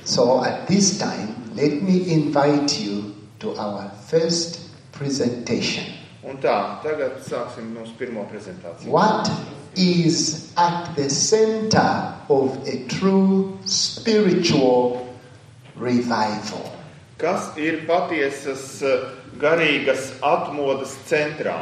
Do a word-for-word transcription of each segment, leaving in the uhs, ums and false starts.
So at this time, let me invite you to our first presentation. Un tā, tagad sāksim mūsu pirmo prezentāciju. What is at the center of a true spiritual revival? Kas ir patiesas garīgas atmodas centrā?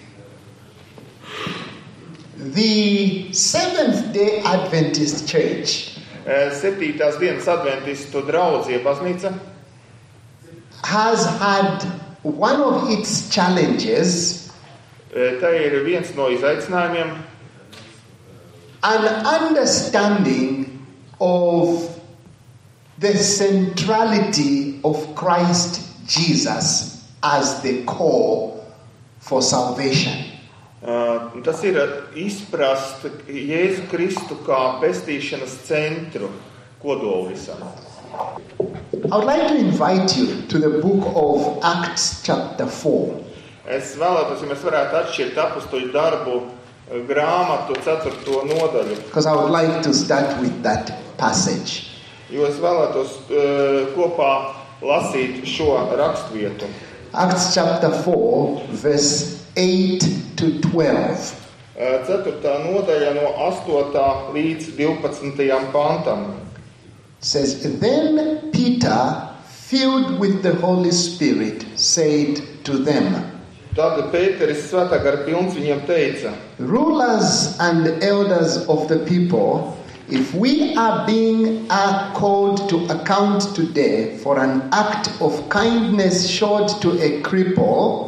The Seventh-day Adventist Church Septītās dienas adventistu draudzīja baznīca has had one of its challenges, tā ir viens no izaicinājumiem, an understanding of the centrality of Christ Jesus as the core for salvation. Uh, tas ir izprast Jēzu Kristu kā pestīšanas centru kodolu visam. I would like to invite you to the book of Acts chapter four. Es vēlētos, ja mēs varētu atšķirt apustuļu darbu grāmatu ceturto nodaļu. Because I would like to start with that passage. Jo es vēlētos uh, kopā lasīt šo rakstvietu. Acts chapter four, verse eight to twelve. Ceturtā nodaļa no astotā līdz divpadsmitajam pantam. Says, then Peter, filled with the Holy Spirit, said to them, Tad Pēteris svētā gara pilns viņiem teica, rulers and elders of the people, if we are being are called to account today for an act of kindness showed to a cripple,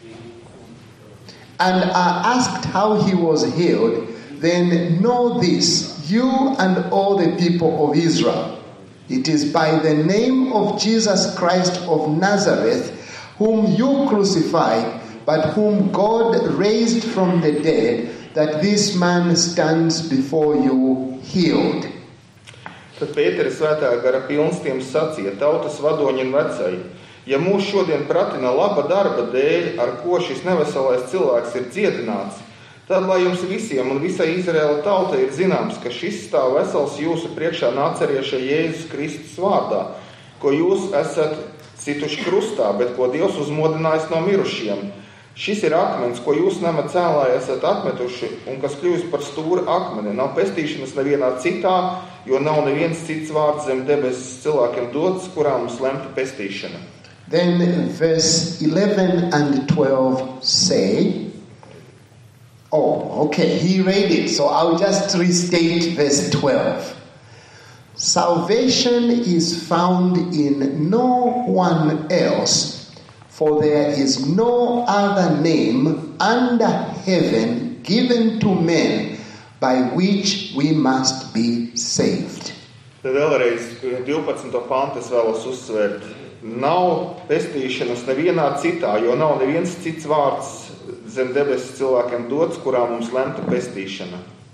and are asked how he was healed, then know this, you and all the people of Israel. It is by the name of Jesus Christ of Nazareth, whom you crucified, but whom God raised from the dead, that this man stands before you healed. Tad Pēteris svētā gara pilns tiem sacīja, tautas vadoņi un vecai, ja mūs šodien pratina laba darba dēļ, ar ko šis neveselais cilvēks ir dziedināts, tad lai jums visiem un visai Izraēla tautai ir zināms, ka šis stāv vesels jūsu priekšā nācerieša Jēzus Kristus vārdā, ko jūs esat situši krustā, bet ko Dievs uzmodinājis no mirušiem. Šis ir akmens, ko jūs nama cēlā esat atmetuši un kas kļuvis par stūra akmeni. Nav pestīšanas nevienā citā, jo nav neviens cits vārds zem debesis cilvēkiem dots, kurā mums lemta pestīšana. Then verse eleven and twelve say, oh, okay, he read it, so I'll just restate verse twelve. Salvation is found in no one else, for there is no other name under heaven given to men by which we must be saved. Tad vēlreiz divpadsmito pantu es vēlos uzsvērt. Nav pestīšanas nevienā citā, jo nav neviens cits vārds zem debesis cilvēkiem dots, kurā mums lemta pestīšana.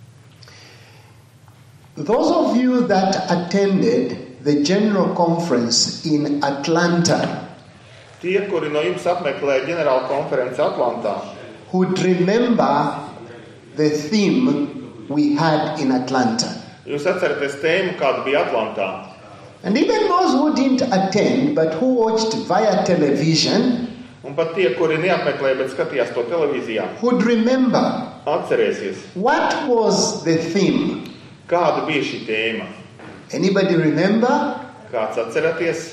Those of you that attended the General Conference in Atlanta, Tie, kuri no jums apmeklēja ģenerāla konferenci Atlantā, would remember the theme we had in Atlanta. jūs atceraties tēmu, kāda bija Atlantā. And even those who didn't attend but who watched via television Un pat tie, kuri neapmeklēja, bet skatījās to televīzijā, would remember atcerēsies, what was the theme. kāda bija šī tēma. Anybody remember? Kāds atceraties?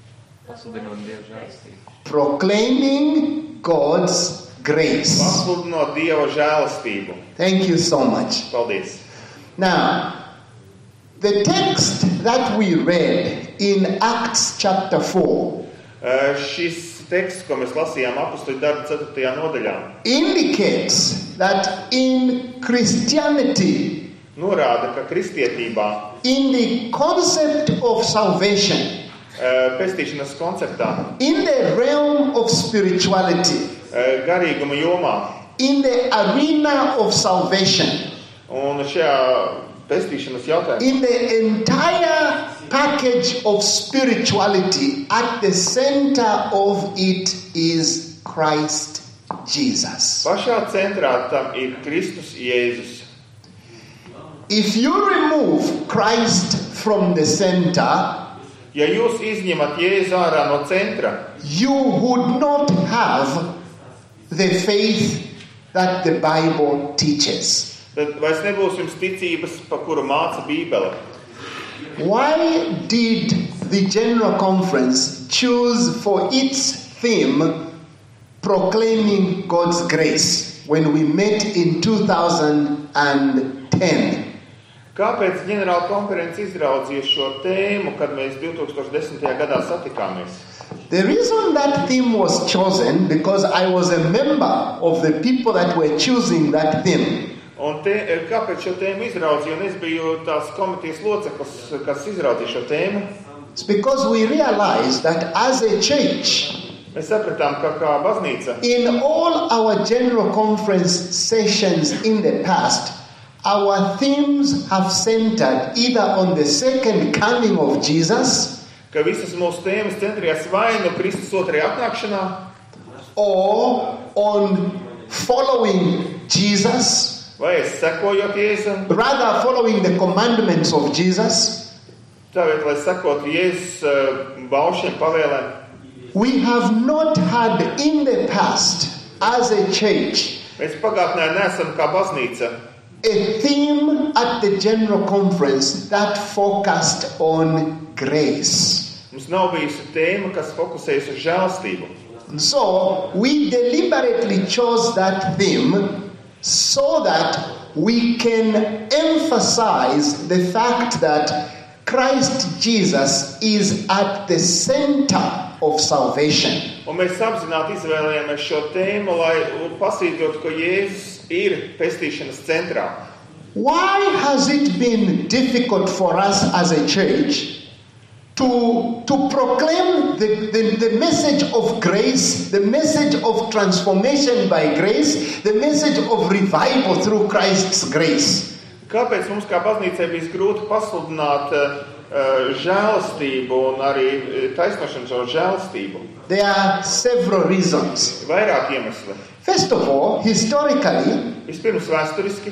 Proclaiming God's grace. Pasludinot Dieva žēlastību. Thank you so much. Paldies. Now, the text that we read in Acts chapter four Uh, šis teksts, ko mēs lasījām apustuļu darbu ceturtajā nodaļā, indicates that in Christianity, norāda, ka kristietībā, in the concept of salvation, uh, pestīšanas konceptā, in the realm of spirituality, uh, garīguma jomā in the arena of salvation, un šajā pestīšanas jautājumā, in the entire package of spirituality, at the center of it is Christ Jesus. pašā centrā tam ir Kristus Jēzus. If you remove Christ from the center, Ja jūs izņemat Jēzu ārā no centra, you would not have the faith that the Bible teaches. tad vairs nebūs jums ticības, pa kuru māca Bībele. Why did the General Conference choose for its theme proclaiming God's grace when we met in two thousand ten? Kāpēc ģenerāla konference izraudzīja šo tēmu, kad mēs divtūkstoš desmitajā gadā satikāmies? The reason that theme was chosen because I was a member of the people that were choosing that theme. Un te, kāpēc šo tēmu izraudzīja? Un es biju tās komitejas loceklis, kas izraudzīja šo tēmu. It's because we realized that as a church, Mēs sapratām, ka kā baznīca, in all our General Conference sessions in the past, our themes have centered either on the second coming of Jesus ka visas mūsu tēmas centrējās vai no Kristus otrajā atnākšanā, or on following Jesus, vai es sekojot Jēzum, rather following the commandments of Jesus. tāpēc, lai sekotu Jēzus uh, baušiem, pavēlēm. We have not had in the past, as a church, Mēs pagātnē neesam kā baznīca a theme at the General Conference that focused on grace. Mums nav bijusi tēma, kas fokusējas uz žēlstību. And so we deliberately chose that theme so that we can emphasize the fact that Christ Jesus is at the center of salvation. Un mēs apzināti izvēlējāmies šo tēmu, lai pasvītrotu, ka Jēzus ir pestīšanas centrā. Why has it been difficult for us as a church to, to proclaim the, the, the message of grace, the message of transformation by grace, the message of revival through Christ's grace? Kāpēc mums kā baznīcai bija grūti pasludināt uh, žēlastību un arī taisnošanas ar žēlastību? There are several reasons. Vairāk iemesli. First of all, historically, Vispirms vēsturiski,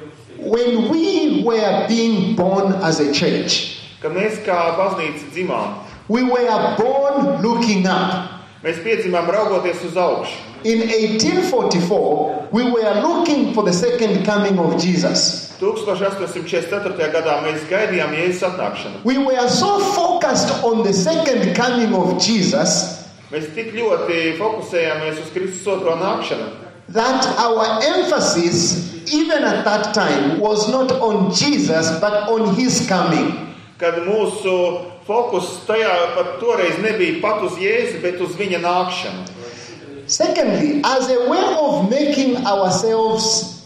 when we were being born as a church, kad mēs kā baznīca dzimām, we were born looking up. mēs piedzimām raugoties uz augšu. In eighteen forty-four, we were looking for the second coming of Jesus. eighteen forty-četrtajā gadā mēs gaidījām Jēzus atnākšanu. We were so focused on the second coming of Jesus Mēs tik ļoti fokusējāmies uz Kristus otro nākšanu, that our emphasis, even at that time, was not on Jesus but on his coming. kad mūsu fokus tajā pat toreiz nebija pat uz Jēzu, bet uz viņa nākšanu. Secondly, as a way of making ourselves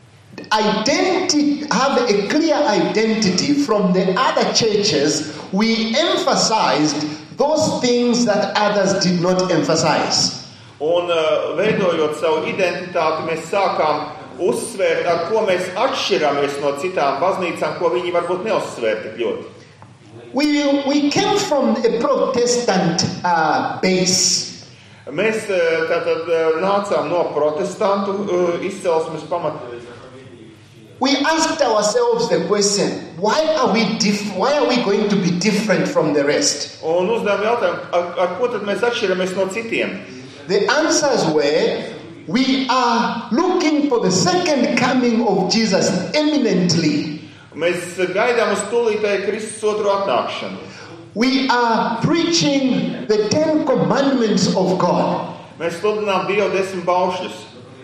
identity, have a clear identity from the other churches, we emphasized those things that others did not emphasize. Un uh, veidojot savu identitāti, mēs sākām uzsvērt, ar ko mēs atšķirāmies no citām baznīcām, ko viņi varbūt neuzsvēr tik ļoti. We, we came from a Protestant uh, base. Mēs uh, tātad uh, nācām no protestantu uh, izcelsmes pamata. We asked ourselves the question, why are we diff- why are we going to be different from the rest? Un uzdevām jautājumu, ar, ar ko tad mēs atšķiramies no citiem? The answers were, we are looking for the second coming of Jesus eminently. Mēs gaidām uz tūlītēju Kristus otro atnākšanu. We are preaching the Ten Commandments of God. Mēs sludinām Dievu desmit baušļus.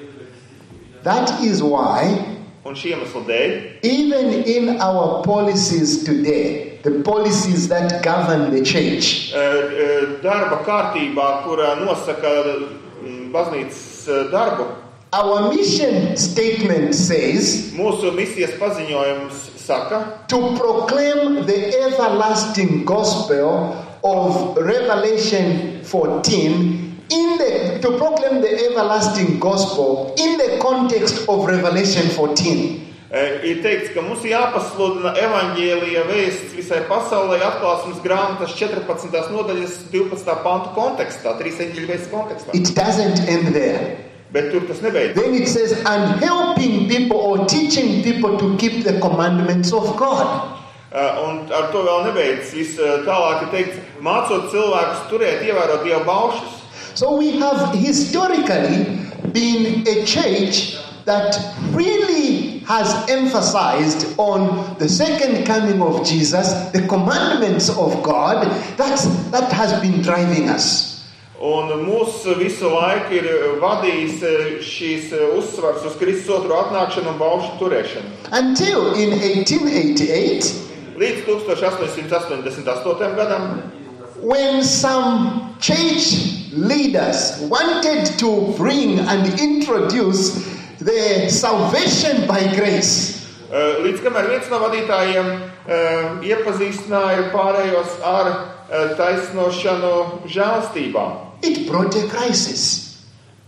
That is why, Un šī iemesla dēļ, even in our policies today, the policies that govern the church, uh, uh, darba kārtībā, kurā nosaka mm, baznīcas uh, darbu, our mission statement says mūsu misijas paziņojums saka, to proclaim the everlasting gospel of Revelation fourteen in the to proclaim the everlasting gospel in the context of Revelation fourteen. uh, ir teikts, ka mums jāpasludina evaņģēlija vēsts visai pasaulē atklāsmes grāmatas četrpadsmitās nodaļas divpadsmitā pantu kontekstā, trīs eņģeļu vēsts kontekstā. It doesn't end there. Bet tur tas nebeidz. Then it says, and helping people or teaching people to keep the commandments of God. Un ar to vēl nebeidz. Viss tālāk ir teikts, mācot cilvēkus turēt, ievērot Dieva baušļus. So we have historically been a church that really has emphasized on the second coming of Jesus, the commandments of God. That's, that has been driving us. Un mūs visu laiku ir vadījis šīs uzsvars uz Kristus otro atnākšanu un baušļu turēšanu. Until in eighteen eighty-eight, līdz eighteen eighty-eight gadam, when some church leaders wanted to bring and introduce the salvation by grace. Līdz kamēr viens no vadītājiem uh, iepazīstināja pārējos ar uh, taisnošanu žēlstībā. It brought a crisis.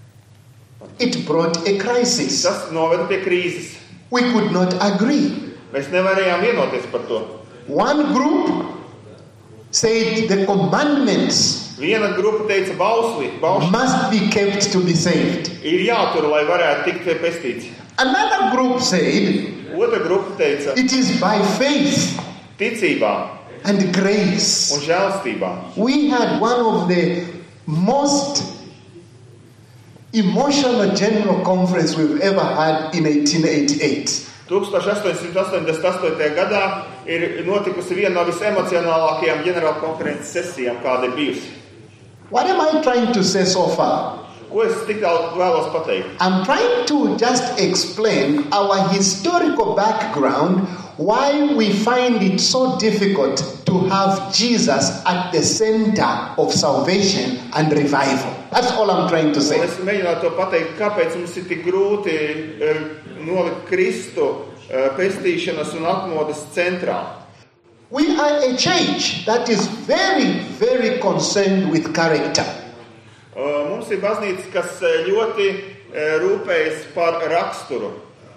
It brought a crisis. Tas noveda pie krīzes. We could not agree. Mēs nevarējām vienoties par to. One group said the commandments Viena grupa teica bausli, bausli must be kept to be saved. ir jātur, lai varētu tikt pestīts. Another group said Otra grupa teica, it is by faith ticībā and grace. un žēlstībā. We had one of the most emotional general conference we've ever had in eighteen eighty-eight. eighteen eighty-eight. gadā ir notikusi viena no visemocionālākajām ģenerāla konferences sesijām, kāda ir bijusi. What am I trying to say so far? Ko es tik tālu vēlos pateikt? I'm trying to just explain our historical background, why we find it so difficult to have Jesus at the center of salvation and revival. That's all I'm trying to say. Un es mēģinātu to pateikt, kāpēc mums ir tik grūti uh, nolikt Kristu uh, pestīšanas un atmodas centrā. We are a church that is very, very concerned with character. Uh, mums ir baznīca, kas ļoti uh, rūpējas par raksturu.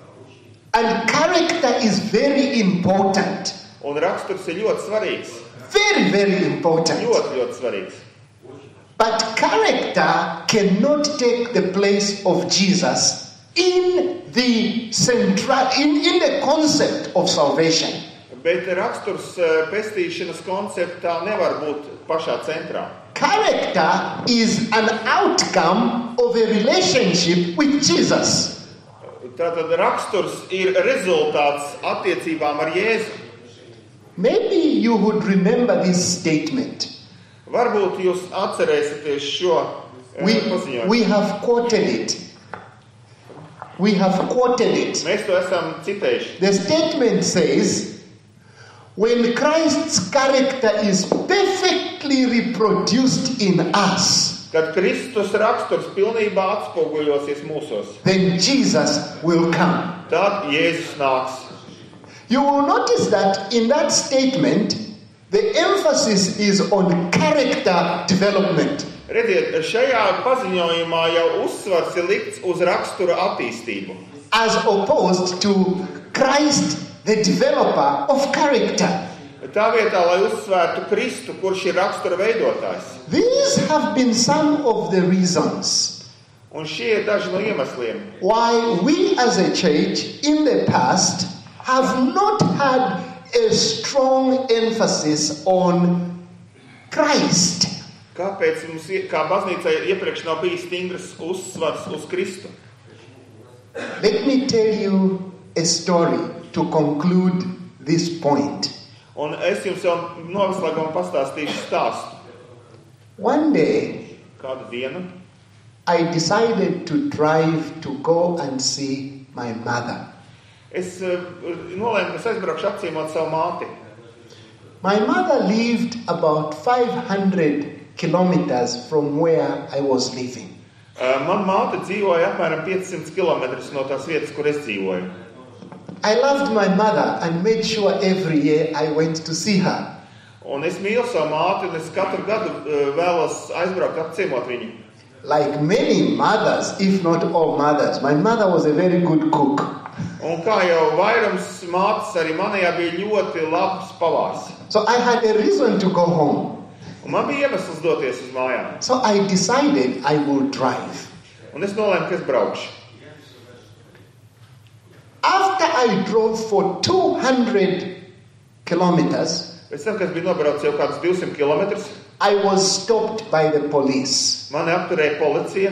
And character is very important. Un raksturs ir ļoti svarīgs. Very, very important. Ļoti, ļoti svarīgs. But character cannot take the place of Jesus in the central, in, in the concept of salvation. Bet raksturs uh, pestīšanas konceptā nevar būt pašā centrā. Character is an outcome of a relationship with Jesus. Tātad raksturs ir rezultāts attiecībām ar Jēzu. Maybe you would remember this statement. Varbūt jūs atcerēsieties šo uh, We, paziņojumu. we have quoted it. We have quoted it. Mēs to esam citējuši. The statement says, when Christ's character is perfectly reproduced in us, Kad Kristus raksturs pilnībā atspoguļosies mūsos, then Jesus will come. tad Jēzus nāks. You will notice that in that statement, the emphasis is on character development. Redziet, šajā paziņojumā jau uzsvars ir likts uz rakstura attīstību. As opposed to Christ, the developer of character. Tā vietā, lai uzsvērtu Kristu, kurš ir rakstura veidotājs. These have been some of the reasons Un šie ir daži no iemesliem, why we as a church in the past have not had a strong emphasis on Christ. kāpēc mums, kā baznīcai, iepriekš nav bijis stingrs uzsvars uz Kristu. Let me tell you a story to conclude this point. Un es jums jau noslēgumā pastāstīšu stāstu. One day, Kādu dienu I decided to drive to go and see my mother. es uh, nolēmu, ka es aizbraukšu apciemot savu māti. My mother lived about five hundred kilometers from where I was living. Uh, man māte dzīvoja apmēram piecsimt kilometrus no tās vietas, kur es dzīvoju. I loved my mother and made sure every year I went to see her. Un es mīlu savu māti, un es katru gadu uh, vēlos aizbraukt apciemot viņu. Like many mothers, if not all mothers, my mother was a very good cook. Un kā jau vairums mātes, arī manējā bija ļoti labs pavārs. So I had a reason to go home. Un man bija iemesls doties uz mājām. So I decided I will drive. Un es nolēmu, ka es braukšu. After I drove for two hundred kilometers, Pēc tam, kad es biju nobraucis jau kādus divsimt kilometrus, I was stopped by the police. mani apturēja policija.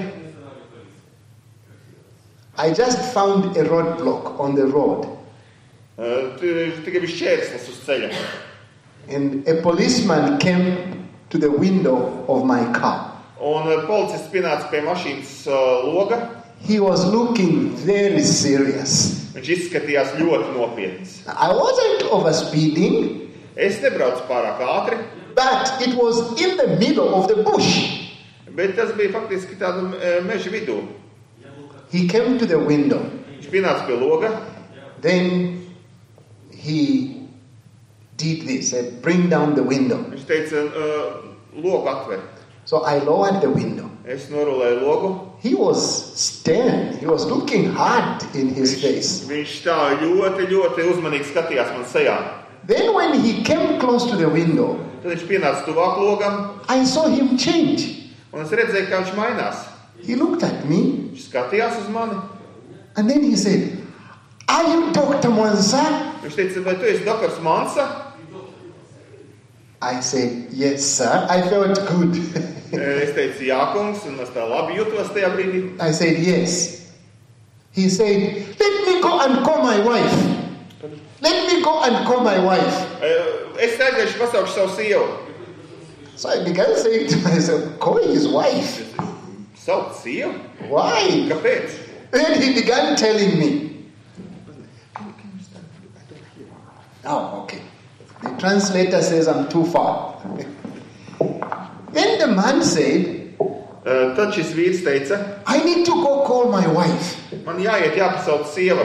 I just found a roadblock on the road. Uh, tu- Tikai bija šķērslis uz ceļa. And a policeman came to the window of my car. Un uh, policists pienāca pie mašīnas uh, loga. He was looking very serious. Viņš izskatījās ļoti nopietns. I wasn't overspeeding, Es nebraucu pārāk ātri, but it was in the middle of the bush. bet tas bija faktiski tāda uh, meža vidū. He came to the window. Viņš pienāca pie loga. Then he did this, said, bring down the window. Viņš teica, uh, logu atver. So I lowered the window. Es norulēju logu. He was stern. He was looking hard in his face. Viņš tā ļoti, ļoti uzmanīgi skatījās man sejā. Then when he came close to the window, Tad viņš pienāca tuvāk logam, I saw him change. un es redzēju, kā viņš mainās. He looked at me Viņš skatījās uz mani. and then he said, are you Doctor Mwansa? Viņš teica, vai tu esi doktors Mansa? I said, yes, sir. I felt good. Es teicu, jā, kungs, un es tā labi jutos tajā brīdī. I said, yes. He said, let me go and call my wife. Let me go and call my wife. Es aiziešu pasaukšu savu sievu. So I began saying to myself, call his wife. Saukt sievu? Why? Kāpēc? Then he began telling me. Oh, okay. The translator says I'm too far. Then the man said, Uh, Tad šis vīrs teica, I need to go call my wife. man jāiet jāpasauc sieva.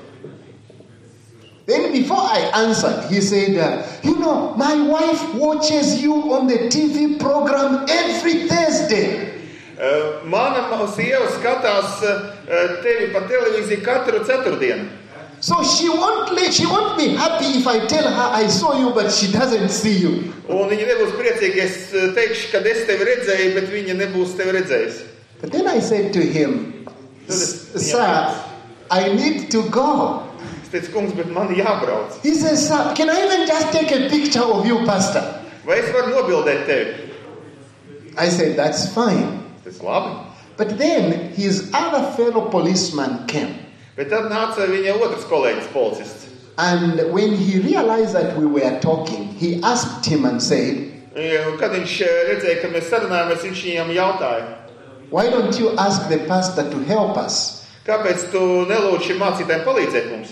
Then before I answered, he said, uh, you know, my wife watches you on the T V program every Thursday. Uh, Mana ma- sieva skatās uh, tevi pa televīziju katru ceturtdienu. So she won't let, she won't be happy if I tell her I saw you, but she doesn't see you. Un viņa nebūs priecīga, es uh, teikšu, kad es tevi redzēju, bet viņa nebūs tevi redzējusi. But then I said to him, sir, I need to go. Es teicu, kungs, bet man jābrauc. He says, sir, can I even just take a picture of you, pastor? Vai es varu nobildēt tevi? I said, that's fine. Tas labi. But then his other fellow policeman came. Bet tad nāca viņa otrs kolēģis policists. And when he realized that we were talking, he asked him and said, Un Kad viņš uh, redzēja, ka mēs sarunājamies, viņš viņam jautāja, why don't you ask the pastor to help us? kāpēc tu nelūdz šim mācītājiem palīdzēt mums?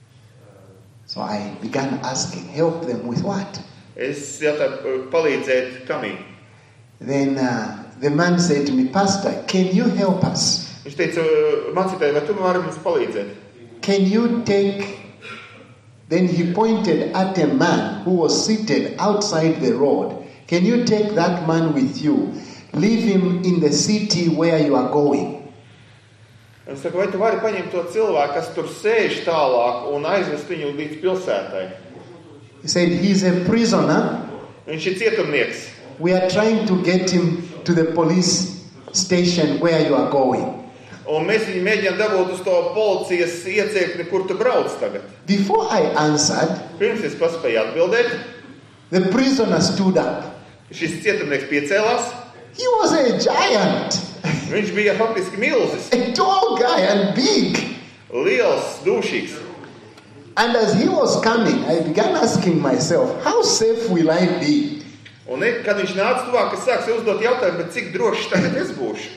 So I began asking, help them with what? Es jautāju, palīdzēt kamī. Then uh, the man said to me, Pastor, can you help us? Viņš teica, mācītāji, vai tu vari mums palīdzēt? Can you take... Then he pointed at a man who was seated outside the road. Can you take that man with you? Leave him in the city where you are going. Es saku, vai tu vari paņemt to cilvēku, kas tur sēž tālāk un aizvest viņu līdz pilsētai? He said, he's a prisoner. Viņš ir cietumnieks. We are trying to get him to the police station where you are going. Un mēs viņu mēģinām dabūt uz to policijas iecirkni, kur tu brauc tagad. Before I answered, Pirms es paspēju atbildēt, the prisoner stood up. šis cietumnieks piecēlās. He was a giant, Viņš bija faktiski milzis, a tall guy and big. liels, dūšīgs. And as he was coming, I began asking myself, how safe will I be? Un ne, kad viņš nāca tuvāk, es sāku uzdot jautājumu, bet cik drošs tagad es būšu?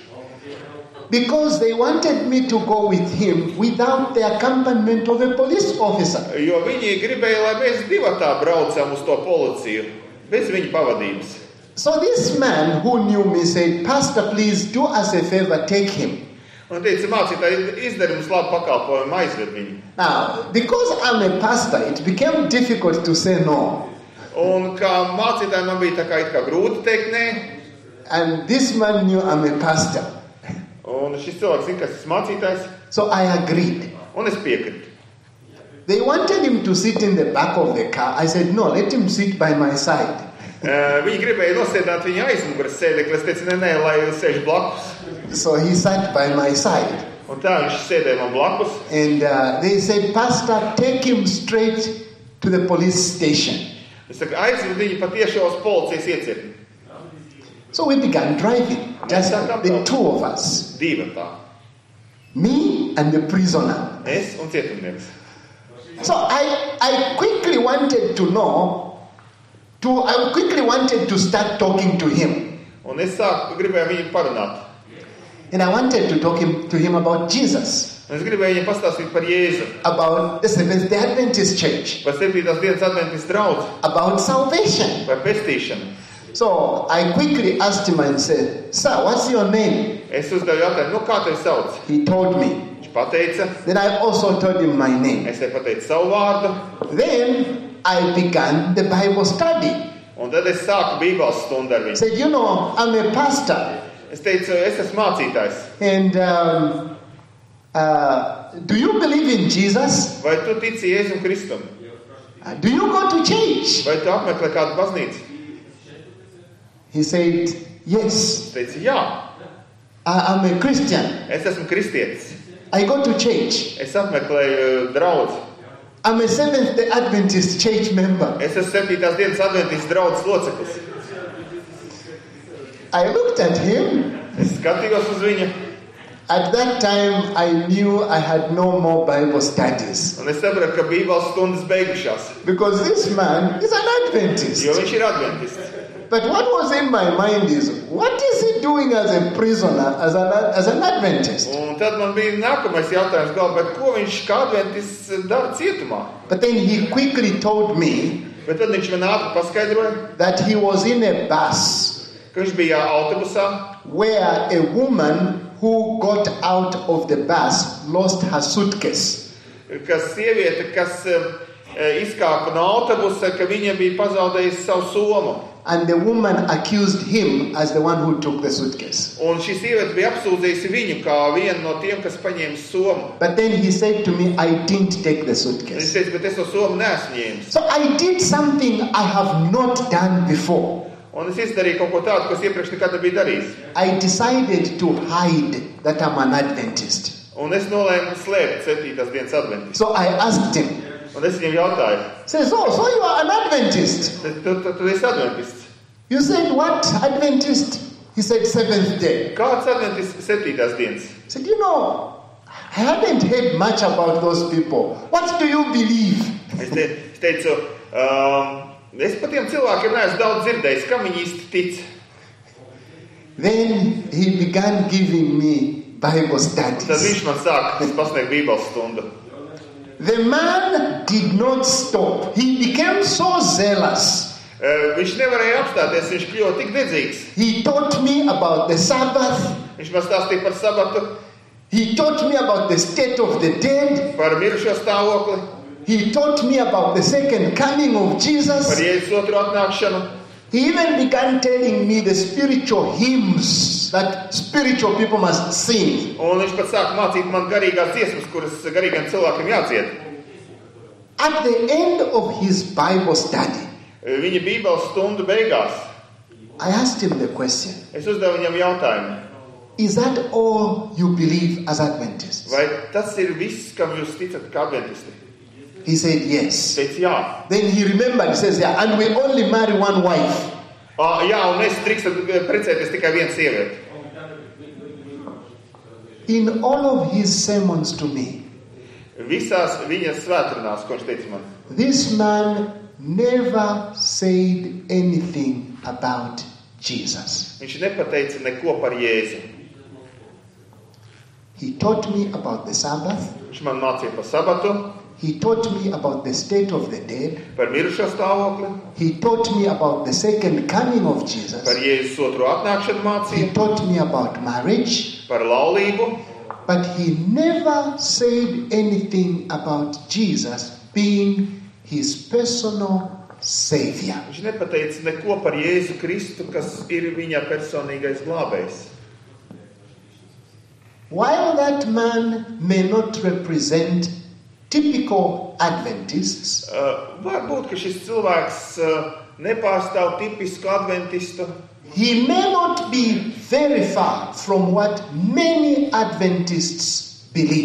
Because they wanted me to go with him without the accompaniment of a police officer. Jo viņi gribēja, lai mēs divatā braucam uz to policiju, bez viņa pavadības. So this man who knew me said, Pastor, please do us a favor, take him. Un teica, mācītāji, izdari mums labu pakalpojumu, aizved viņu. Now, because I'm a pastor, it became difficult to say no. Un kā mācītāji man bija tā kā it kā grūti teikt nē. And this man knew I'm a pastor. Un šis cilvēks zina, kas ir mācītājs. So I agreed. Un es piekrītu. They wanted him to sit in the back of the car. I said, no, let him sit by my side. Uh, viņi gribēja nosēdināt viņu aizmugures sēdekli. Es teicu, nē, nē, lai sēž blakus. So he sat by my side. Un tā viņš sēdēja man blakus. And uh, they said, Pastor, take him straight to the police station. Es saku, aizved viņu patiešām uz policijas iecirkni. So we began driving, just the two of us. Divi tā. Me and the prisoner. Es un cietumnieks. So I, I quickly wanted to know, to, I quickly wanted to start talking to him. Un es sāku, gribēju viņu parunāt. And I wanted to talk him, to him about Jesus. Un es gribēju viņam pastāstīt par Jēzu. About the Seventh-day Adventist Church. Par septītās dienas adventistu draudzi. About salvation. Par pestīšanu. So I quickly asked him and said, "Sir, what's your name?" Es uzdevu jautājumu, nu kā tevi sauc? He told me. Viņš pateica. Then I also told him my name. Es tev pateicu savu vārdu. Then I began the Bible study. Un tad es sāku Bībeles stundu ar viņu. Said, you know, I'm a pastor. Es teicu, es esmu mācītājs. And um, uh, do you believe in Jesus? Vai tu tici Jēzum Kristum? Uh, do you go to church? Vai tu apmeklē kādu baznīcu? He said, yes. Es teicu, jā. I, I'm a Christian. Es esmu kristietis. I go to church. Es apmeklēju draudzi. I'm a Seventh-day Adventist church member. Es esmu septītās dienas adventistu draudzes loceklis. I looked at him. Es skatījos uz viņu. At that time, I knew I had no more Bible studies. Un es sapratu, ka Bībeles stundas beigušās. Because this man is an Adventist. Jo viņš ir adventists. But what was in my mind is, what is he doing as a prisoner, as an, as an Adventist? Un tad man bija nākamais jautājums galvā, bet ko viņš kā adventists dara cietumā? But then he quickly told me Bet tad viņš man ātri paskaidroja, that he was in a bus ka viņš bija autobusā, where a woman who got out of the bus lost her suitcase. ka sieviete, kas uh, izkāpa no autobusa, ka viņa bija pazaudējusi savu somu. And the woman accused him as the one who took the suitcase. Un šī sieviete bija apsūdzējusi viņu kā vienu no tiem, kas paņēma somu. But then he said to me, I didn't take the Viņš suitcase. teica, bet es to somu neesmu ņēmis. So I did something I have not done before. Un es izdarīju kaut ko tādu, kas iepriekš nekad nebija darījis. I decided to hide that I'm an Adventist. Un es nolēmu slēpt septītās dienas adventistu. So I asked him, Un es viņam jautāju, says, oh, so you are an Adventist. tu, tu, tu, tu esi adventists. You said what? Adventist? He said seventh day. Kāds adventists septītās dienas? I said, you know, I hadn't heard much about those people. What do you believe? Es, te, es teicu, um, es par tiem cilvēkiem neesmu daudz dzirdējis, kam viņi īsti tic. Then he began giving me Bible Tad studies. viņš man sāka pasniegt Bībeles stundu. The man did not stop. He became so zealous. Uh, viņš nevarēja apstāties, viņš kļuva tik dedzīgs. He taught me about the Sabbath. Viņš man stāstīja par sabatu, He taught me about the state of the dead. par mirušo stāvokli, He taught me about the second coming of par Jesus. Jēzus otru atnākšanu. He even began telling me the spiritual hymns that spiritual people must sing. Un viņš pat sāka mācīt man garīgās dziesmas, kuras garīgiem cilvēkiem jādzied. At the end of his Bible study, Viņa Bībeles stundu beigās I asked him the question, es uzdevu viņam jautājumu, is that all you believe as Adventists? vai tas ir viss, kam jūs ticat kā adventisti? He said Es yes. teicu, jā. Then he remembered, he says, yeah, and we only marry one wife. Ah, jā, un es drīkstu precēties tikai vienu sievieti. In all of his sermons to me, Visās viņas svētrunās, ko viņš teica man, this man never said anything about Jesus. viņš nepateica neko par Jēzu. He taught me about the Sabbath. Viņš man mācīja par sabatu, He taught me about the state of the dead. par mirušo stāvokli, He taught me about the second coming of par Jesus. Jēzus otru atnākšanu He mācīja, taught me about marriage. par laulību, But he never said anything about Jesus being his personal savior. viņš nepateica neko par Jēzu Kristu, kas ir viņa personīgais glābējs. While that man may not represent typical Adventists, Uh, varbūt, ka šis cilvēks uh, nepārstāv tipisku adventistu. he may not be very far from what many Adventists believe.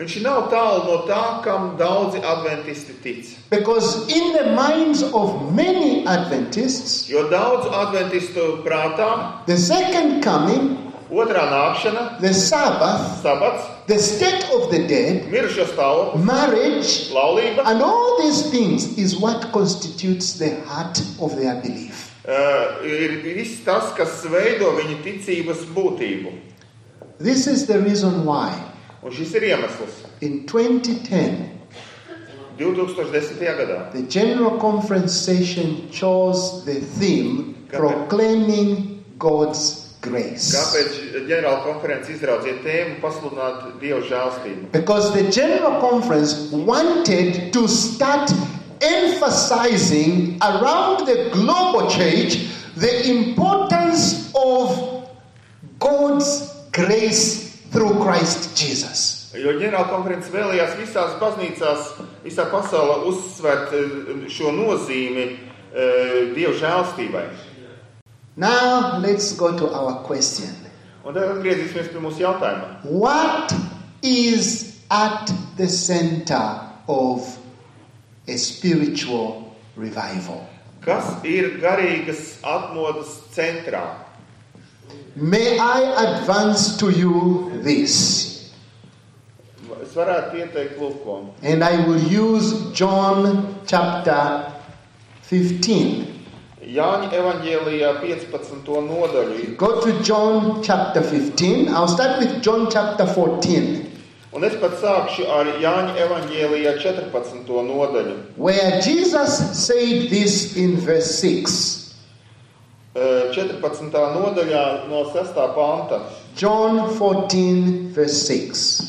Viņš nav tālu no tā, kam daudzi adventisti tic. Because in the minds of many Adventists, Jo daudzu adventistu prātā the second coming, otrā nākšana, the Sabbath, sabats, the state of the dead, mirušo stāvoklis, marriage, laulība, and all these things is what constitutes the heart of their belief. uh, ir viss tas, kas veido viņu ticības būtību. This is the reason why Un šis ir iemesls. in twenty ten, divtūkstoš desmitajā gadā the General Conference session chose the theme proclaiming God's grace. Kāpēc ģenerāla konferences izraudzīja tēmu pasludināt Dievu žēlstību? Because the General Conference wanted to start emphasizing around the global church the importance of God's grace through Christ Jesus. Jo ģenerāla konferences vēlējās visās baznīcās, visā pasaulē uzsvērt šo nozīmi uh, Dievu žēlstībai. Now let's go to our question. Un tad atgriezīsimies pie mūsu jautājuma. What is at the center of a spiritual revival? Kas ir garīgas atmodas centrā? May I advance to you this? Es varētu ieteikt lūko. And I will use John chapter fifteen. Jāņa evaņģēlijā piecpadsmito nodaļu. Go to John chapter fifteen. I'll start with John chapter fourteen, Un es pat sākšu ar Jāņa evaņģēlijā četrpadsmito nodaļu. where Jesus said this in verse six. četrpadsmitā nodaļā no sestā panta. John fourteen, verse six.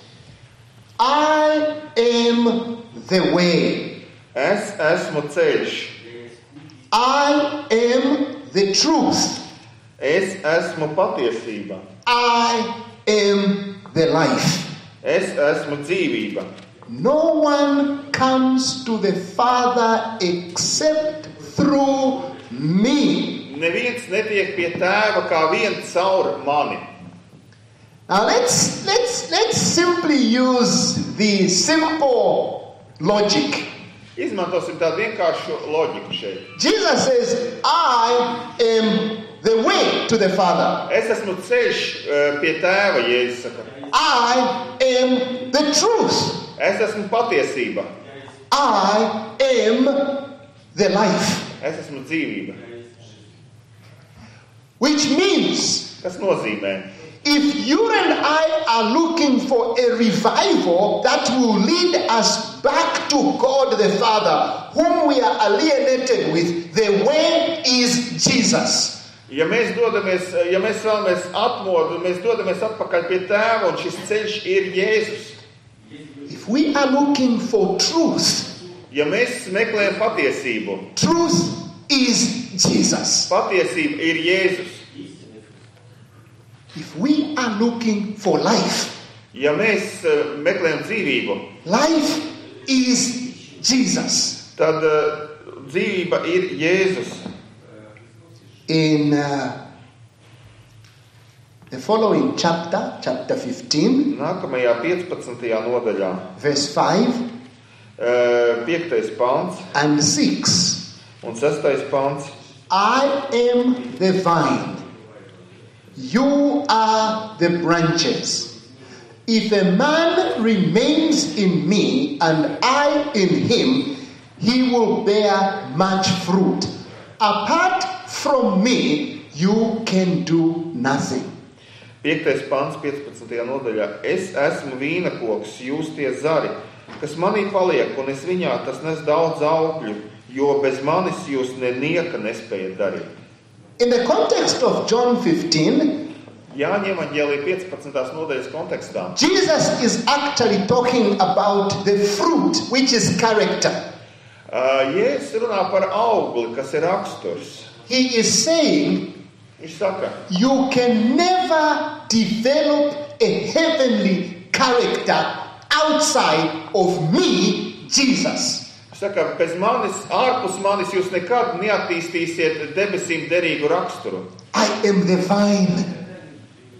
I am the way. Es esmu ceļš. I am the truth. Es esmu patiesība. I am the life. Es esmu dzīvība. No one comes to the Father except through me. Neviens netiek pie tēva kā vien caur mani. Now let's let's let's simply use the simple logic. Izmantosim tādu vienkāršu loģiku šeit. Jesus says, I am the way to the Father. Es esmu ceļš uh, pie tēva, Jēzus saka. I am the truth. Es esmu patiesība. I am the life. Es esmu dzīvība. Which means, Kas nozīmē? if you and I are looking for a revival that will lead us back to God the Father, whom we are alienated with, the way is Jesus. Ja mēs dodamies, ja mēs vēlamies atmodu, mēs dodamies atpakaļ pie tēva, un šis ceļš ir Jēzus. If we are looking for truth, Ja mēs meklējam patiesību, truth is Jesus. patiesība ir Jēzus. If we are looking for life, Ja mēs uh, meklējam dzīvību, life is Jesus. tad uh, dzīvība ir Jēzus. In uh, the following chapter, chapter fifteen, Nākamajā piecpadsmitajā nodaļā, verse five uh, piektais pants and six, un sestais pants. I am the vine, you are the branches. If a man remains in me and I in him, he will bear much fruit. Apart from me, you can do nothing. Piektais pants piecpadsmitajā nodaļā. Es esmu vīna koks, jūs tie zari, kas manī paliek, un es viņā, tas nes daudz augļu, jo bez manis jūs nenieka nespējat darīt. In the context of John fifteen, Jāņa evaņģēlija piecpadsmitās nodaļas kontekstā. Jesus is actually talking about the fruit, which is character. Uh, Jēzus runā par augli, kas ir raksturs. He is saying, Viņš saka, you can never develop a heavenly character outside of me, Jesus. viņš saka, bez manis, ārpus manis jūs nekad neattīstīsiet debesīm derīgu raksturu. I am the vine.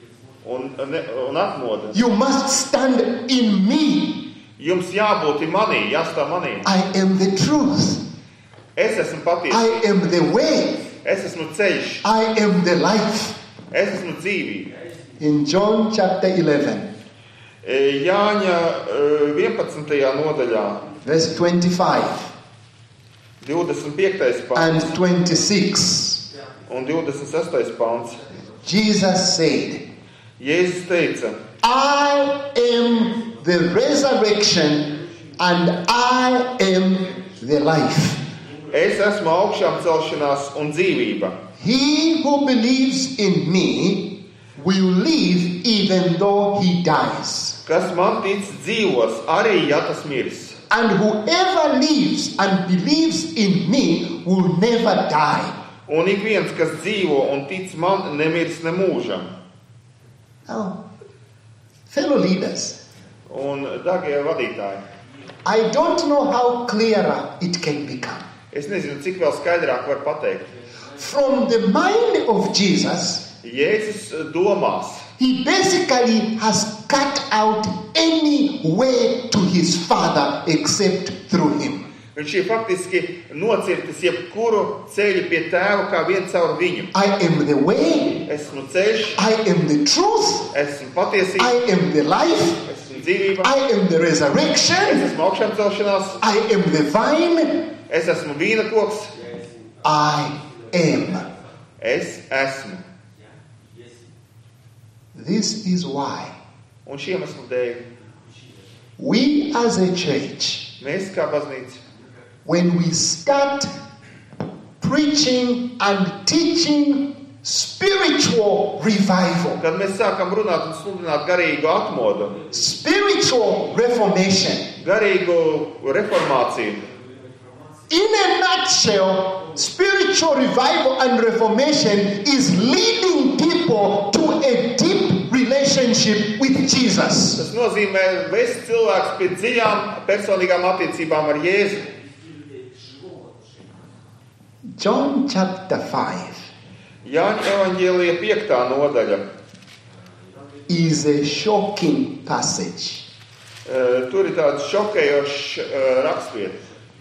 un, ne, un atmoda. You must stand in me. Jums jābūt manī, jāstāv manī. I am the truth. Es esmu I patiesība. am the way. Es esmu ceļš. I am the life. Es esmu dzīvība. In John chapter eleven, E, Jāņa e, vienpadsmitajā nodaļā, verse twenty-five divdesmit piektais pāns and twenty-six, un divdesmit sestais pāns, Jesus said, Jēzus teica: I am the resurrection and I am the life. Es esmu augšām celšanās un dzīvība. He who believes in me will live even though he dies. Kas man tic, dzīvos, arī ja tas mirs. And whoever lives and believes in me will never die. Un ik viens, kas dzīvo un tic man, nemirs ne mūžam. Now, fellow leaders, Un, dārgie vadītāji, I don't know how clearer it can become. es nezinu, cik vēl skaidrāk var pateikt. From the mind of Jesus, Jēzus domās, he basically has cut out any way to his Father except through him. viņš ir faktiski nocirtis jebkuru ceļu pie tēva kā vien caur viņu. I am the way, Esmu ceļš, I am the truth, esmu patiesība, I am the life, esmu dzīvība, I am the es resurrection, esmu augšām celšanās, I am the vine, es esmu vīna koks, I am. es esmu. This is why Un šiem esmu dēļ. we as a church, Mēs kā baznīca, when we start preaching and teaching spiritual revival, kad mēs sākam runāt un sludināt garīgu atmodu, spiritual reformation, garīgu reformāciju, in a nutshell, spiritual revival and reformation is leading people to a deep relationship with Jesus. tas nozīmē vest cilvēks pie dziļām personīgām attiecībām ar Jēzu. John chapter five Jāņa evaņģēlija piektā nodaļa. is a shocking passage. Uh, tur ir tāds šokējošs uh, rakstvieta.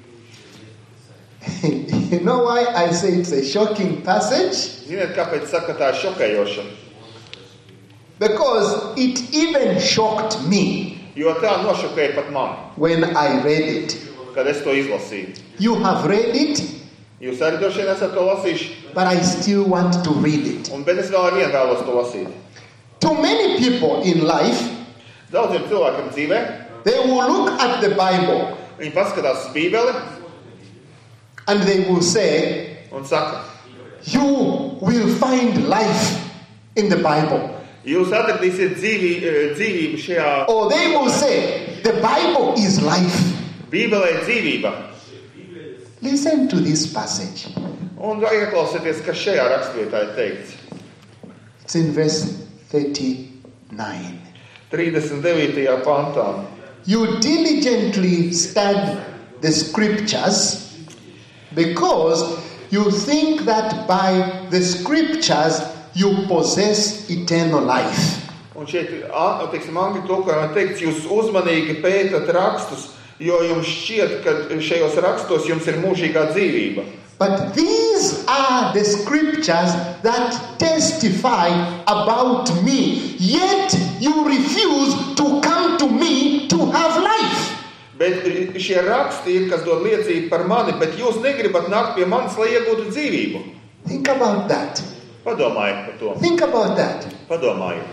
You know why I say it's a shocking passage? Ziniet, kāpēc saka, tā ir šokējoša? Because it even shocked me Jo tā nošokēja pat mani, when I read it. kad es to izlasīju. You have read it, Jūs arī droši vien esat to lasījuši, but I still want to read it. un, bet es vēl ar vienu vēlos to lasīt. To many people in life, Daudziem cilvēkiem dzīvē, they will look at the Bible viņi paskatās uz Bībeli and they will say, un saka, you will find life in the Bible. jūs atradīsiet dzīvī, eh, dzīvību šajā Or they will say, the Bible is life. Bībelē ir dzīvība. Listen to this passage. Un ieklausieties, kas šajā rakstvietā ir teikts. It's in verse thirty-nine. trīsdesmit devītajā pantā. You diligently study the scriptures because you think that by the scriptures you possess eternal life. Un šeit, a- teiksim, angļu tulkojumā teikts, jūs uzmanīgi pētat rakstus, jo jums šķiet, ka šajos rakstos jums ir mūžīgā dzīvība. But these are the scriptures that testify about me, yet you refuse to come to me to have life. Bet šie raksti ir, kas dod liecību par mani, bet jūs negribat nākt pie manis, lai iegūtu dzīvību. Think about that. Padomājiet par to. Think about that. Padomājiet.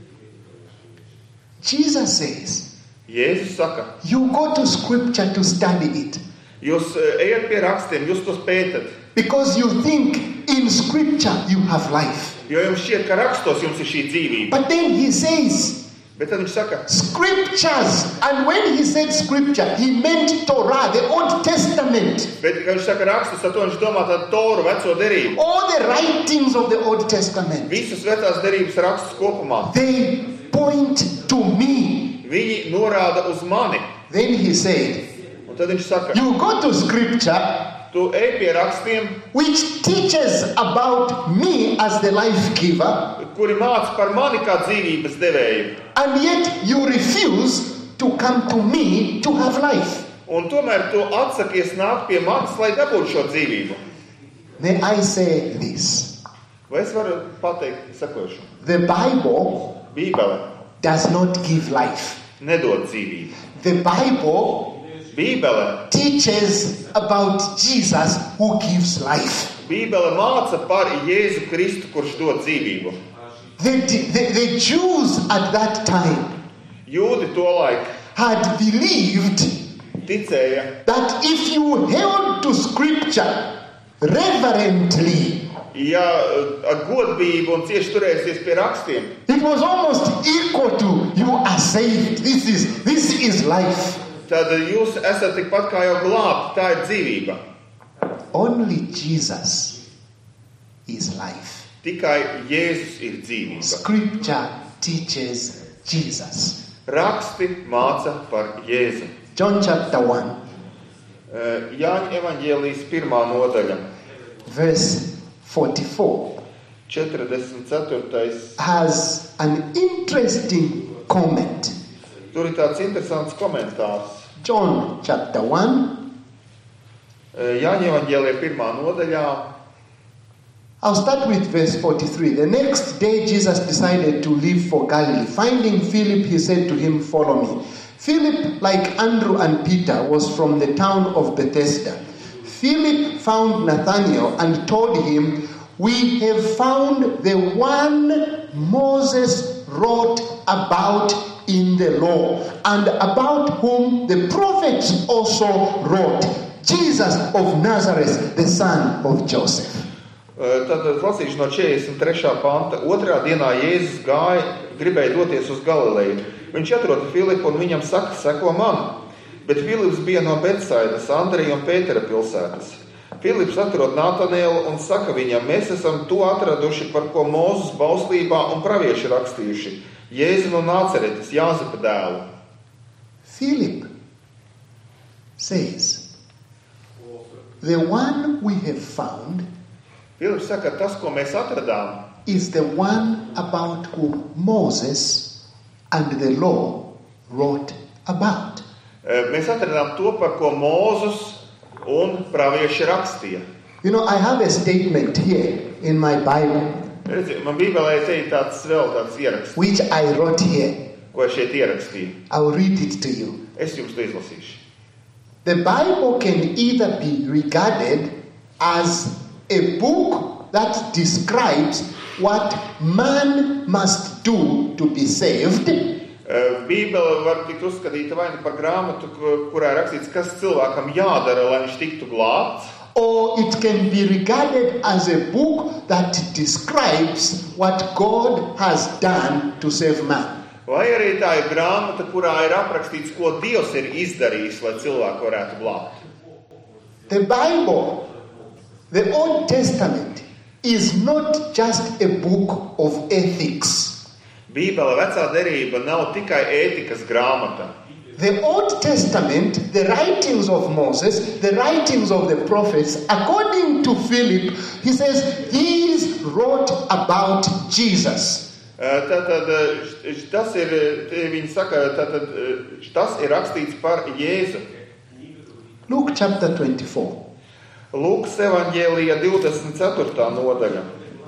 Jesus says, Jēzus saka, you go to scripture to study it jūs eh, ejat pie rakstiem, jūs tos pētat, because you think in scripture you have life. jo jums šķiet, ka rakstos jums ir šī dzīvība. But then he says, Bet tad viņš saka, scriptures. And when he said scripture, he meant Torah, the Old Testament. bet, kad viņš saka rakstus, tad to viņš domā tādu Toru, veco derību. All the writings of the Old Testament. Visus vecās derības rakstus kopumā. They point to me. Viņi norāda uz mani. Then he said, Un tad viņš saka, you go to scripture tu ej pie rakstiem, which teaches about me as the life giver, kuri māca par mani kā dzīvības devēju. And yet you refuse to come to me to have life. Un tomēr tu atsakies nākt pie manis, lai dabūtu šo dzīvību. May I say this? Vai es varu pateikt sekojušu? The Bible Bībele does not give life. nedod dzīvību. The Bible Bībele, teaches about Jesus who gives life. Bībele māca par Jēzu Kristu, kurš dod dzīvību. The, the, the Jews at that time Jūdi tolaik had believed ticēja, that if you held to scripture reverently, ja ar godbību un cieši turēsies pie rakstiem, it was almost equal to you are saved. This is, this is life. tad jūs esat tikpat kā jau glābti, tā ir dzīvība. Only Jesus is life. Tikai Jēzus ir dzīvība. Scripture teaches Jesus. Raksti māca par Jēzu. John chapter one, Jāņa evaņģēlijas pirmā nodaļa, verse forty-four, četrdesmit ceturtais has an interesting comment. Tur ir tāds interesants komentārs. John chapter one, Jāņa evaņģēlija pirmā nodaļā, I'll start with verse forty-three. The next day Jesus decided to leave for Galilee. Finding Philip, he said to him, "Follow me." Philip, like Andrew and Peter, was from the town of Bethesda. Philip found Nathanael and told him, "We have found the one Moses wrote about in the law, and about whom the prophets also wrote, Jesus of Nazareth, the son of Joseph." Tad lasīšu no četrdesmit trešā panta. Otrā dienā Jēzus gāja, gribēja doties uz Galileju. Viņš atrod Filipu un viņam saka, seko man. Bet Filips bija no Betsaidas, Andreja un Pētera pilsētas. Filips atrod Natanielu un saka viņam, mēs esam to atraduši, par ko Mūzes bauslībā un pravieši rakstījuši. Jēzu no Nāceretes, Jāzepa dēlu. Philip says, the one we have found Filips saka, tas, ko mēs atradām, is the one about whom Moses and the law wrote about. mēs atradām to, par ko Mūzes un pravieši rakstīja. You know, I have a statement here in my Bible, Redzi, man Bībelē te ir tāds vēl tāds ieraksts, which I wrote here. ko es šeit ierakstīju. I'll read it to you. Es jums to izlasīšu. The Bible can either be regarded as a book that describes what man must do to be saved, Bībele var tikt uzskatīta vai nu par grāmatu, kurā rakstīts, kas cilvēkam jādara, lai viņš tiktu glābts, or it can be regarded as a book that describes what God has done to save man. vai arī tā ir grāmata, kurā ir aprakstīts, ko Dievs ir izdarījis, lai cilvēku varētu glābt. The Bible, the Old Testament, is not just a book of ethics. Bībele, vecā derība, nav tikai ētikas grāmata. The Old Testament, the writings of Moses, the writings of the prophets, according to Philip, he says, these wrote about Jesus. Tātad tas ir, viņi saka, tātad tas ir rakstīts par Jēzu. Luke chapter twenty-four. Lūkas evaņģēlija divdesmit ceturtā nodaļa.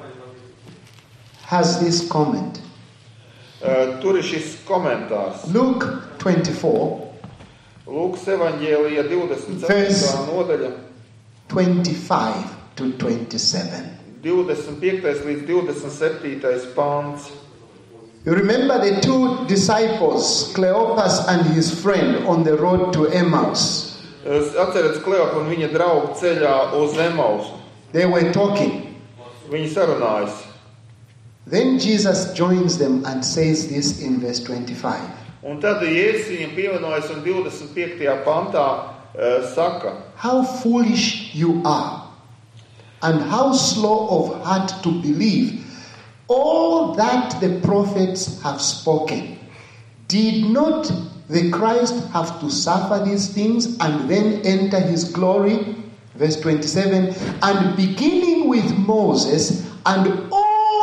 Has this comment. Tur ir šis komentārs. Luke twenty-four, Lūkas evaņģēlija divdesmit ceturtā nodaļa, twenty-five to twenty-seven. divdesmit piektais līdz divdesmit septītais pants. You remember the two disciples, Cleopas and his friend, on the road to Emmaus. Atcerieties Kleopu un viņa draugu ceļā uz Emausu. They were talking. Viņi sarunājas. Then Jesus joins them and says this in verse twenty-five. Un tad Jēzus viņam pievienojas un divdesmit piektajā pantā uh, saka, How foolish you are, and how slow of heart to believe all that the prophets have spoken. Did not the Christ have to suffer these things and then enter his glory? Verse twenty-seven. And beginning with Moses and all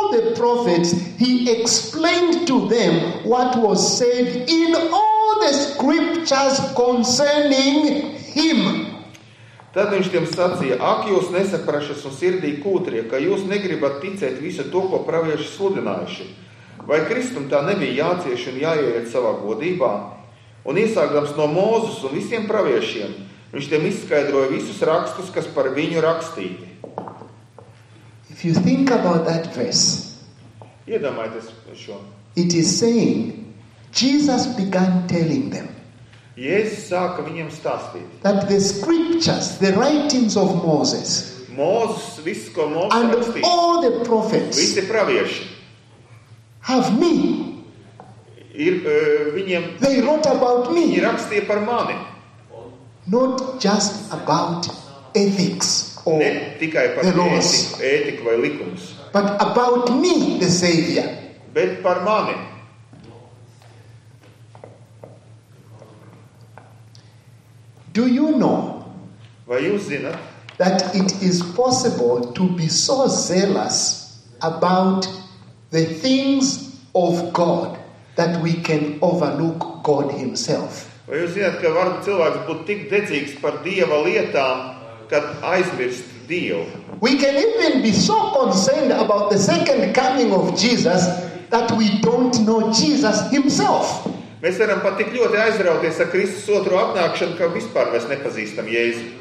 all the prophets, he explained to them what was said in all the scriptures concerning him. Tad viņš tiem sacīja, ak, jūs nesaprašas un sirdī kūtrie, ka jūs negribat ticēt visu to, ko pravieši sludinājuši. Vai Kristum tā nebija jācieš un jāieiet savā godībā? Un iesākdams no Mūzes un visiem praviešiem, viņš tiem izskaidroja visus rakstus, kas par viņu rakstīti. If you think about that verse, Iedomājieties šo. it is saying, Jesus began telling them Jēzus sāka viņiem stāstīt. that the scriptures, the writings of Moses, Mūzes, viss, ko Mūzes and rakstīja, all the prophets visi pravieši, have me. ir, uh, viņiem, They wrote about viņi me, rakstīja par mani. not just about ethics or Ne tikai par the laws, ētiku, ētiku vai likumus, but about me, the Savior. bet par mani. Do you know Vai jūs zināt, that it is possible to be so zealous about the things of God that we can overlook God himself? vai jūs zināt, ka var cilvēks būt tik dedzīgs par Dieva lietām, kad aizmirst Dievu? We can even be so concerned about the second coming of Jesus that we don't know Jesus himself. Mēs varam pat tik ļoti aizrauties ar Kristus otro atnākšanu, ka vispār mēs nepazīstam Jēzu.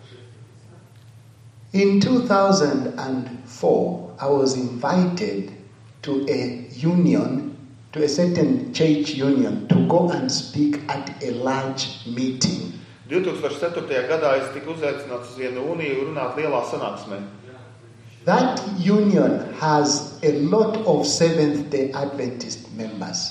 In two thousand four, I was invited to a union, to a certain church union, to go and speak at a large meeting. divtūkstoš ceturtajā gadā es tiku uzaicināts uz vienu uniju runāt lielā sanāksmē. That union has a lot of Seventh-day Adventist members.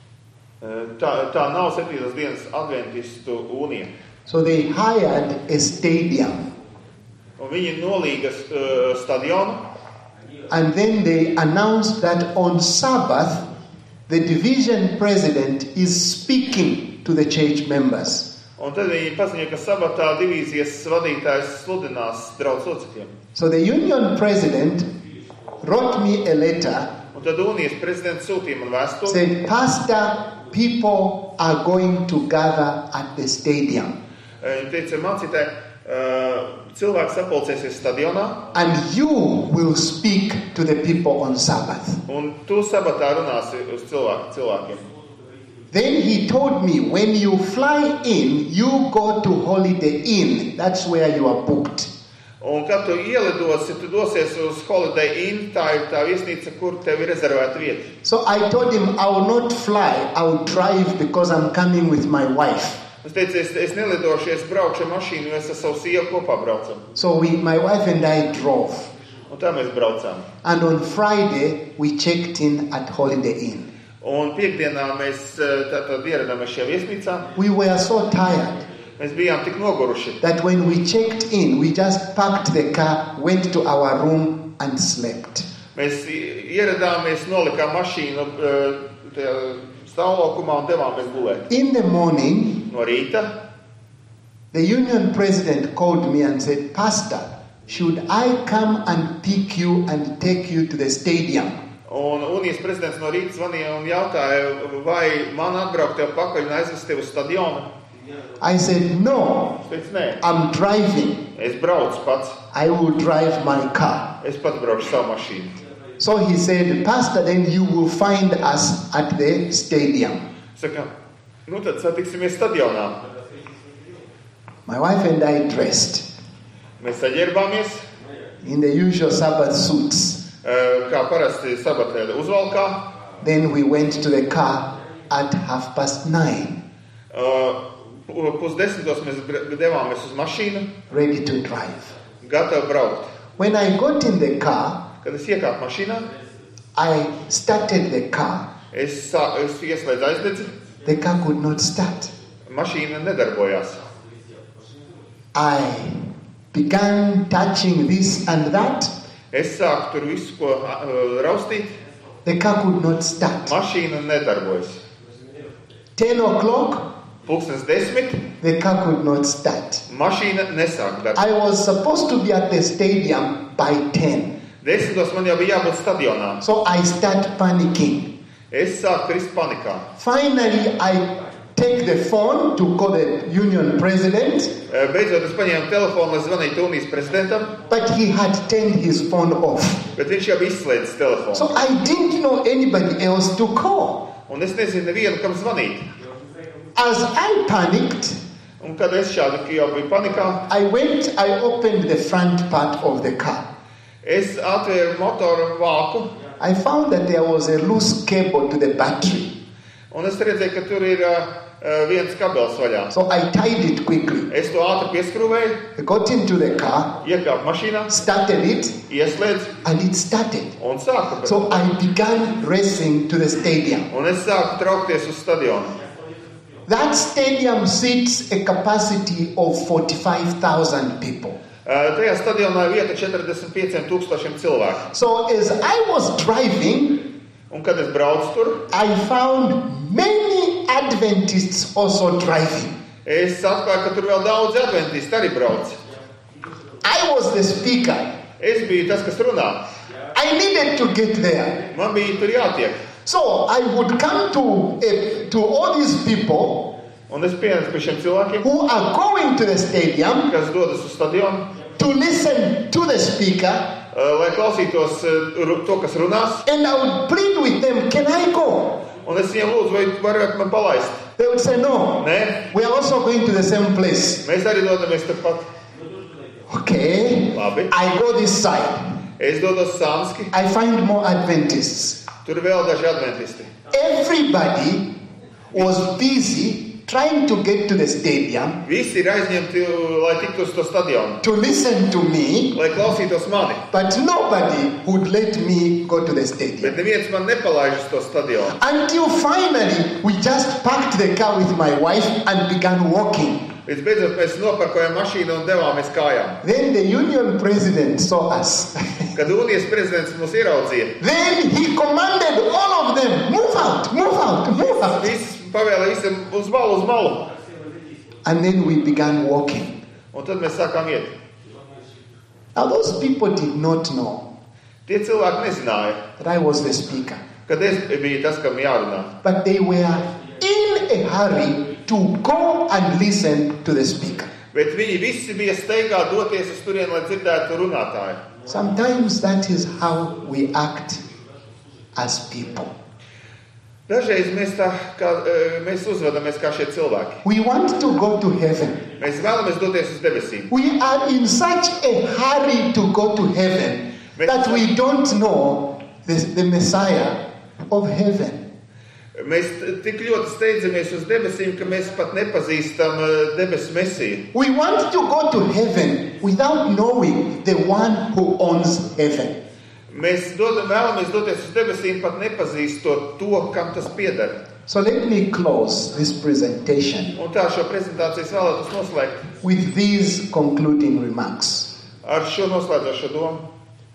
Tā, tā nav septītās dienas adventistu unija. So they hired a stadium, Un viņi nolīga uh, stadionu, and then they announced that on Sabbath, the division president is speaking to the church members. un tad viņi paziņoja, ka sabatā divīzijas vadītājs sludinās draudz locekļiem. So the union president wrote me a letter, Un tad unijas prezidents sūtīja man vēstuli, said, Pastor, people are going to gather at the stadium, Viņa teica mācītāji, uh, cilvēki sapulcēsies stadionā, and you will speak to the people on Sabbath. un tu sabatā runāsi uz cilvēku, cilvēkiem. Then he told me, when you fly in, you go to Holiday Inn. That's where you are booked. Un kad tu ielidosi, tu dosies uz Holiday Inn, tā ir tā viesnīca, kur tev ir rezervēta vieta. So I told him I will not fly, I will drive because I'm coming with my wife. Es teicu, es, es nelidošu, es braukšu ar mašīnu, jo es ar savu sievu kopā braucam. So we, my wife and I drove. Un tā mēs braucām. And on Friday, we checked in at Holiday Inn. Un piekdienā mēs tātad ieradāmies šajā viesnīcā. We were so tired Mēs bijām tik noguruši, that when we checked in, we just parked the car, went to our room and slept. mēs ieradāmies, nolikām mašīnu tajā stāvlaukumā un devāmies gulēt. In the morning, No rīta the union president called me and said, Pastor, should I come and pick you and take you to the stadium? un unijas prezidents no rīta zvanīja un jautāja, vai man atbraukt tev pakaļ un aizvest tev uz stadionu. I said, no, Es teicu, nē, I'm driving. es braucu pats, I will drive my car. es pats braucu savu mašīnu. So he said, Pastor, then you will find us at the stadium. Saka, nu tad satiksimies stadionā. My wife and I dressed Mēs saģērbāmies, in the usual Sabbath suits. kā parasti sabatē uzvalkā. Then we went to the car at half past nine, Pusdesmitos mēs devāmies uz mašīnu, ready to drive. gatavi braukt. When I got in the car, Kad es iekāpu mašīnā, I started the car. es, sā, es ieslēdzu aizdedzi, The car could not start. mašīna nedarbojās. I began touching this and that. Es sāku tur visu, ko uh, raustīt, The car could not start. mašīna nedarbojas. Ten o'clock, Pulkstens desmit, the car could not start. mašīna nesāk darbu. I was supposed to be at the stadium by ten. Desmitos man jau bija jābūt stadionā. So I start panicking. Es sāku krist panikā. Finally, I take the phone to call the union president. Beidzot, es paņēmu telefonu, lai zvanītu Unijas prezidentam. But he had turned his phone off. Bet viņš jau bija izslēdzis telefonu. So I didn't know anybody else to call. Un es nezinu nevienu, kam zvanīt. As I panicked, un kad es šādi jau biju panikā, I went, I opened the front part of the car. Es atvēru motoru vāku. I found that there was a loose cable to the battery. Un es redzēju, ka tur ir uh, viens kabels vaļā. So I tied it quickly. Es to ātri pieskrūvēju. I got into the car. Iekāpu mašīnā. Started it. Ieslēdzu. And it started. Un sāku. So I began racing to the stadium. Un es sāku traukties uz stadionu. That stadium seats a capacity of forty-five thousand people. Uh, tajā stadionā ir vieta četrdesmit pieciem tūkstošiem cilvēku. So as I was driving, un kad es braucu tur, I found many Adventists also driving. Es atklāju, ka tur vēl daudz adventisti arī brauc. I was the speaker. Es biju tas, kas runā. I needed to get there. Man bija tur jātiek. So I would come to a, to all these people. Un es pienācu pie šiem cilvēkiem, who are going to the stadium, kas dodas uz stadionu, to listen to the speaker, uh, lai klausītos uh, to, kas runās. And I would plead with them, can I go? Un es viņiem lūdzu, vai varat man palaist? They would say, no. Nē. We are also going to the same place. Mēs arī dodamies turpat. Okay. Labi. I go this side. Es dodos Sanski. I find more Adventists. Tur vēl daži adventisti. Everybody was busy trying to get to the stadium. Visi ir aizņemti, lai tiktu uz to stadionu. To listen to me. Lai klausītos mani. But nobody would let me go to the stadium. Bet neviens man nepalaiž uz to stadionu. Until finally we just parked the car with my wife and began walking. Līdz beidzot mēs noparkojām mašīnu un devāmies kājām. Then the union president saw us. Kad Unijas prezidents mūs ieraudzīja. Then he commanded all of them, move out, move out, move out. Viss pavēla visam uz malu, uz malu. And then we began walking. Un tad mēs sākām iet. Now those people did not know. Tie cilvēki nezināja, that I was the speaker. Kad es biju tas, kam jārunā. But they were in a hurry to go and listen to the speaker. Bet viņi visi bija steigā doties uz turien, lai dzirdētu runātāju. Sometimes that is how we act as people. Dažreiz mēs tā kā mēs uzvedamies kā šie cilvēki. We want to go to heaven. Mēs vēlamies doties uz debesīm. We are in such a hurry to go to heaven that we don't know the, the Messiah of heaven. Mēs tik ļoti steidzamies uz debesīm, ka mēs pat nepazīstam debesu Mesiju. We want to go to heaven without knowing the one who owns heaven. Mēs dodam, vēlamies doties uz debesīm, pat nepazīstot to, kam tas pieder. So let me close this presentation. Un tā šo prezentāciju es vēlētos noslēgt. With these concluding remarks. Ar šo noslēdzošo domu.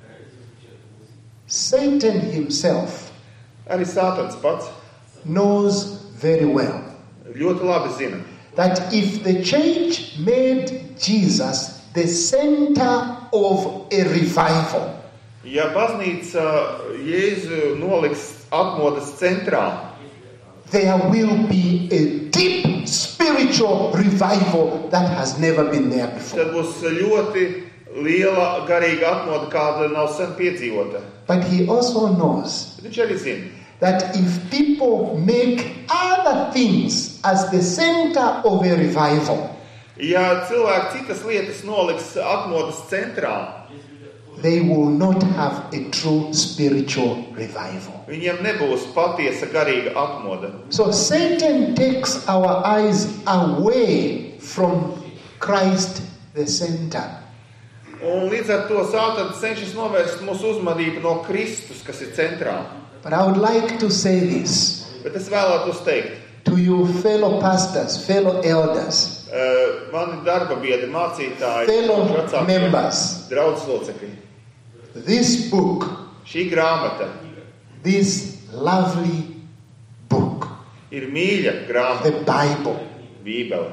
Satan himself. Arī Sātans pats. Knows very well. Ļoti labi zina. That if the church made Jesus the center of a revival. Ja baznīca Jēzu noliks atmodas centrā, there will be a deep spiritual revival that has never been there before. Tad būs ļoti liela garīga atmoda, kāda nav sen piedzīvota. But he also knows Viņš arī zina, that if people make other things as the center of a revival, ja cilvēki citas lietas noliks atmodas centrā, they will not have a true spiritual revival. Viņiem nebūs patiesa garīga atmoda. So Satan takes our eyes away from Christ the center. Un līdz ar to Sātans cenšas novērst mūsu uzmanību no Kristus, kas ir centrā. But I would like to say this. Bet es vēlētos teikt. To you fellow pastors, fellow elders. Uh, mani darba biedri, mācītāji, fellow members. Draudzes locekļi. This book, šī grāmata, this lovely book, ir mīļa grāmata, the Bible, Bībele,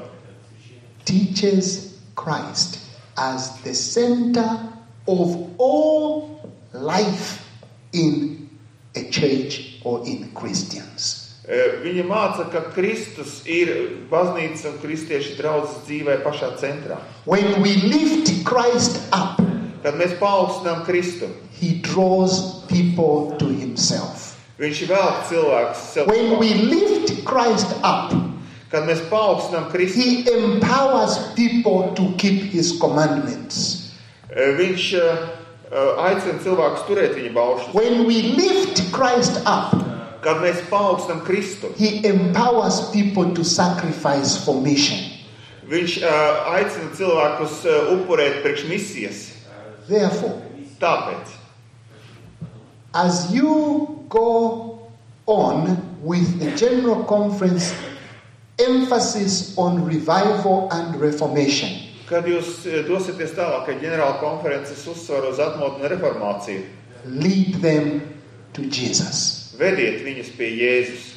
teaches Christ as the center of all life in a church or in Christians. Viņa māca, ka Kristus ir baznīcas un kristiešu draudzes dzīvē pašā centrā. When we lift Christ up, kad mēs paaugstinām Kristu, he draws people to himself. Viņš velk cilvēkus sev. When we lift Christ up, kad mēs paaugstinām Kristu, he empowers people to keep his commandments. Viņš aicina cilvēkus turēt viņa baušļus. When we lift Christ up, kad mēs paaugstinām Kristu, he empowers people to sacrifice for mission. Viņš uh, aicina cilvēkus uh, upurēt priekš misijas. Therefore, tāpēc, as you go on with the General Conference emphasis on revival and reformation, kad jūs dosieties tālāk, ka ģenerāla konferences uzsver uz atmodu un reformāciju, lead them to Jesus. vediet viņus pie Jēzus.